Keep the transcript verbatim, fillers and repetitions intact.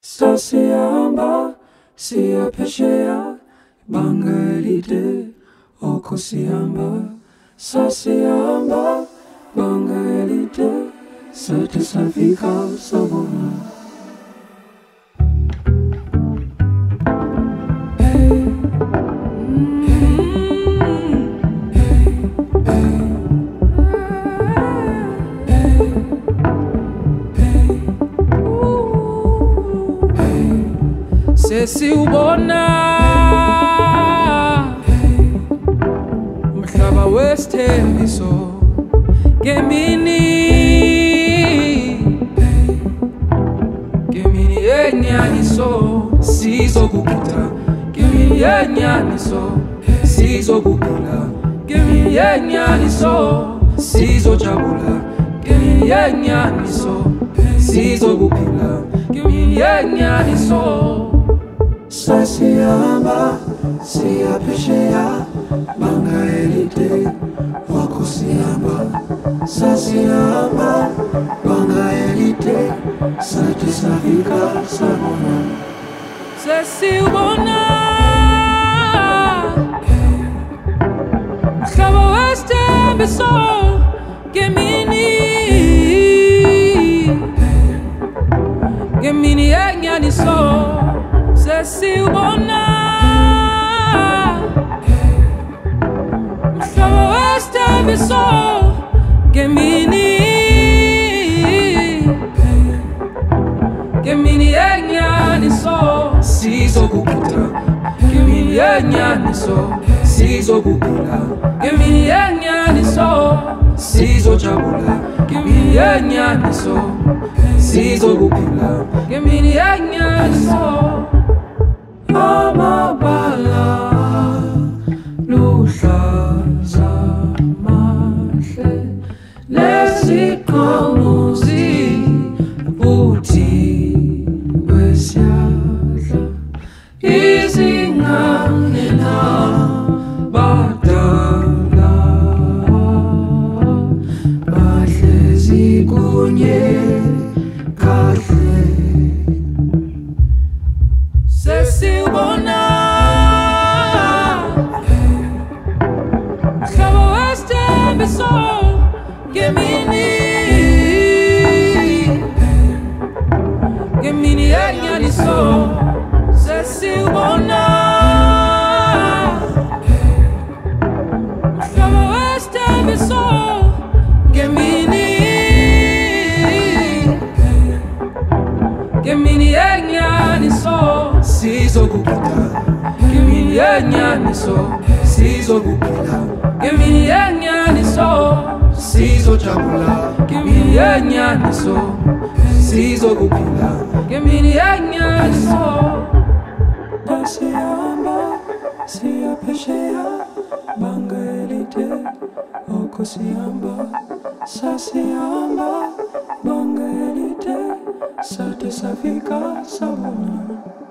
Sasiyamba, siyapesheya, banga elide, oko siyamba. Sasiyamba, banga elide, sate safika sabona. Sesiubona umhlaba wesithembiso ngemini ngemini yenyaniso sizokugida ngemini yenyaniso sizokukhula ngemini yenyaniso sizojabula ngemini yenyaniso sizokuphila ngemini yenyaniso. Sasiyamba, siyapesheya, banga elide, oko siyamba. Sasiyamba, banga elide, sate safika sabona. Sesiubona umhlaba wesithembiso ngemini ngemini yenyaniso. Sesiubona umhlaba wesithembiso ngemini ngemini yenyaniso sizokugida ngemini yenyaniso sizokukhula ngemini yenyaniso sizojabula ngemini yenyaniso sizokuphila ngemini yenyaniso. Amabala luhlaza mahle leziqhamuzi futhi wesiyadla izingane nabadala bahlezi kunye kahle. Sesiubona umhlaba wesithembiso ngemini ngemini yenyaniso. Sesiubona umhlaba wesithembiso ngemini ngemini yenyaniso sizokugida ngemini yenyaniso sizokuphila ngemini yenyaniso sizojabula ngemini yenyaniso sizokuphila ngemini yenyaniso. Sasiyamba, siyapesheya, banga elide, oko siyamba. Sasiyamba, banga elide, sate safika sabona.